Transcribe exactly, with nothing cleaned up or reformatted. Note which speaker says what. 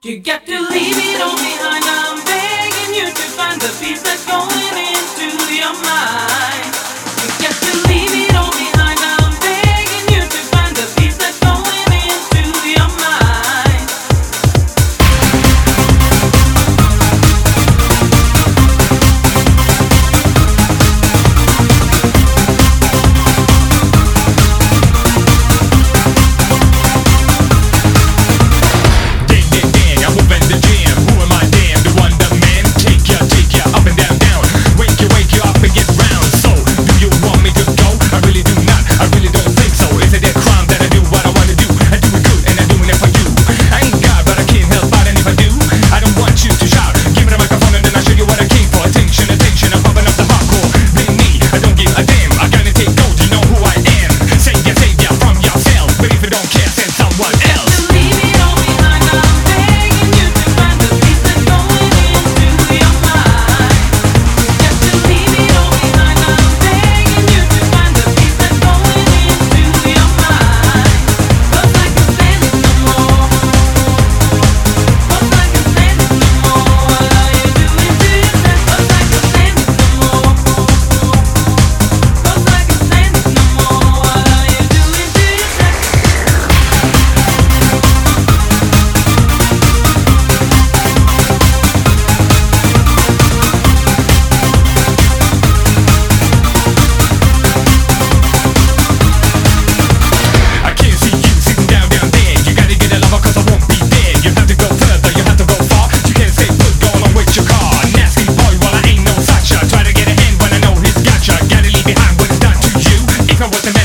Speaker 1: You got to leave it all behind. I'm begging you to find the peace that's going into your mind. You got to leave it all behind. I'm begging you to find the peace that's going into your mind.
Speaker 2: With the